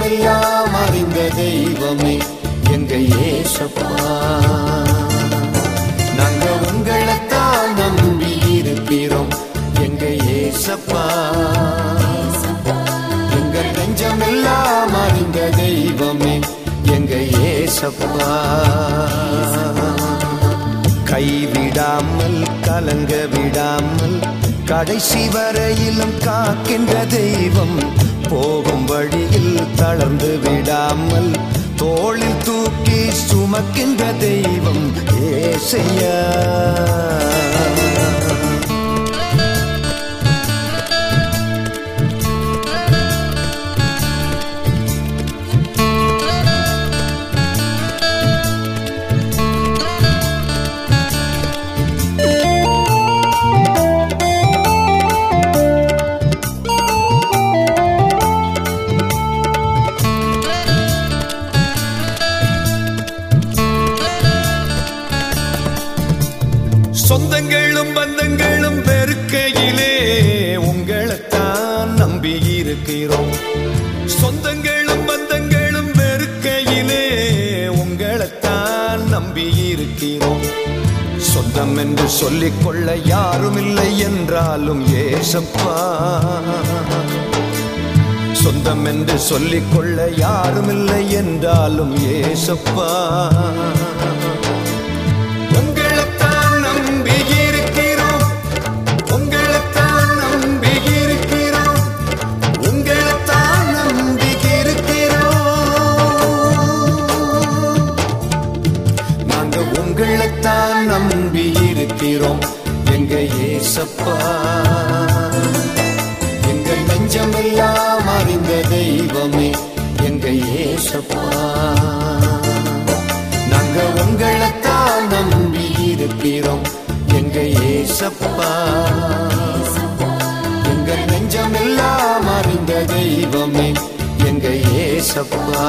நெஞ்சமெல்லாம் அறிந்த தெய்வமே எங்க ஏசப்பா. நாங்க உங்களைத்தான் நம்பி இருக்கிறோம் எங்க ஏசப்பா. எங்க நெஞ்சமெல்லாம் அறிந்த தெய்வமே எங்க ஏசப்பா. கைவிடாமல் கலங்க விடாமல் கடைசி வரையிலும் காக்கின்ற தெய்வம். போகும் வழியில் தளர்ந்து விடாமல் தோளில் தூக்கி சுமக்கின்ற தெய்வம் ஏசையா. சொந்தங்களும் பந்தங்களும் பெருக்கையிலே உங்களைத்தான் நம்பி இருக்கிறோம். சொந்தங்களும் பந்தங்களும் பெருக்கையிலே உங்களைத்தான் நம்பி இருக்கிறோம். சொந்தம் என்று சொல்லிக்கொள்ள யாரும் இல்லை என்றாலும் ஏசப்பா. சொந்தம் என்று சொல்லிக்கொள்ள யாரும் இல்லை என்றாலும் ஏசப்பா. நம்பி இருக்கிறோம் எங்க ஏசப்பா. எங்க நெஞ்சமெல்லாம் அறிந்த தெய்வமே எங்க ஏசப்பா. நாங்க உங்களைத்தான் நம்பி இருக்கிறோம் எங்க ஏசப்பா. எங்க நெஞ்சமெல்லாம் அறிந்த தெய்வமே எங்க ஏசப்பா.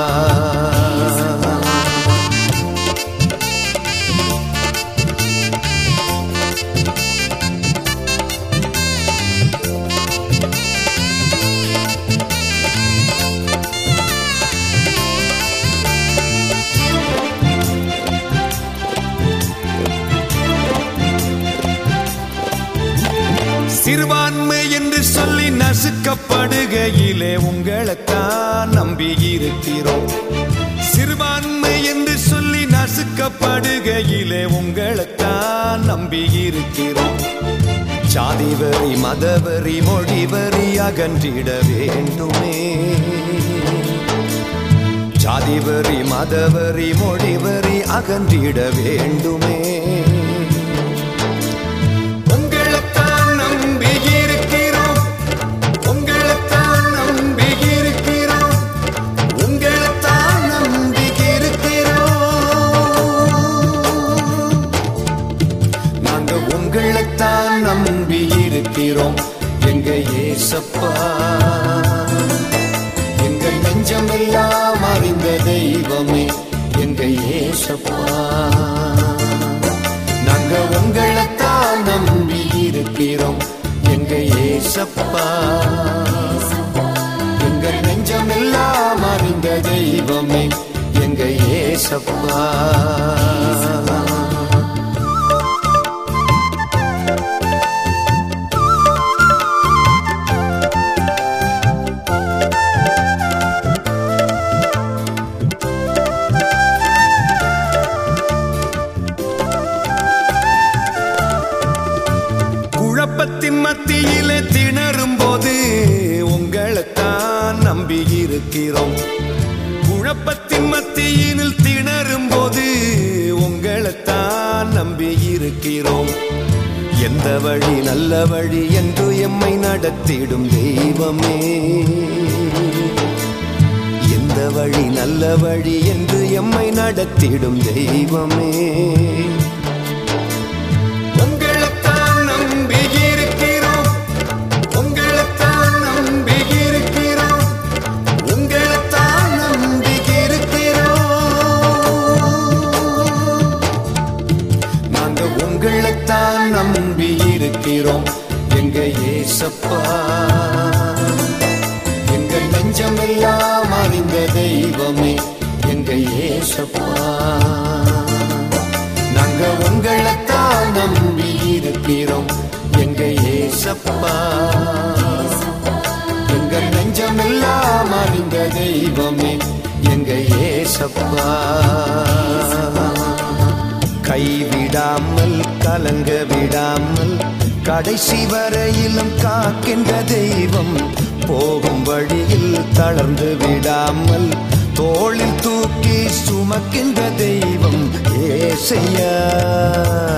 சிறுபான்மை என்று சொல்லி நசுக்கப்படுகையிலே உங்களைத்தான் நம்பி இருக்கிறோம். சிறுபான்மை என்று சொல்லி நசுக்கப்படுகையிலே உங்களைத்தான் நம்பி இருக்கிறோம். சாதிவரி மதவரி மொழிவரி அகன்றிட வேண்டுமே. சாதிவரி மதவரி மொழிவரி அகன்றிட வேண்டுமே. நம்பி இருக்கிறோம் எங்க ஏசப்பா. எங்க நெஞ்சமெல்லாம் அறிந்த தெய்வமே எங்க ஏசப்பா. நாங்க உங்களைத்தான் நம்பி இருக்கிறோம் எங்க ஏசப்பா. எங்க நெஞ்சமெல்லாம் அறிந்த தெய்வமே எங்க ஏசப்பா. குழப்பத்தின் மத்தியிலே திணறும் போது உங்களைத்தான் நம்பி இருக்கிறோம். குழப்பத்தின் மத்தியில் திணறும் போது உங்களைத்தான் நம்பி இருக்கிறோம். எந்த வழி நல்ல வழி என்று எம்மை நடத்திடும் தெய்வமே. எந்த வழி நல்ல வழி என்று எம்மை நடத்திடும் தெய்வமே. நம்பி இருக்கிறோம் எங்க ஏசப்பா. எங்க நெஞ்சமெல்லாம் அறிந்த தெய்வமே எங்க ஏசப்பா. நாங்க உங்களைத்தான் நம்பி இருக்கிறோம் எங்க ஏசப்பா. எங்கள் நெஞ்சமெல்லாம் அறிந்த தெய்வமே எங்க ஏசப்பா. கைவிடாமல் கலங்க விடாமல் கடைசி வரையிலும் காக்கின்ற தெய்வம். போகும் வழியில் தளர்ந்து விடாமல் தோளில் தூக்கி சுமக்கின்ற தெய்வம் ஏசையா.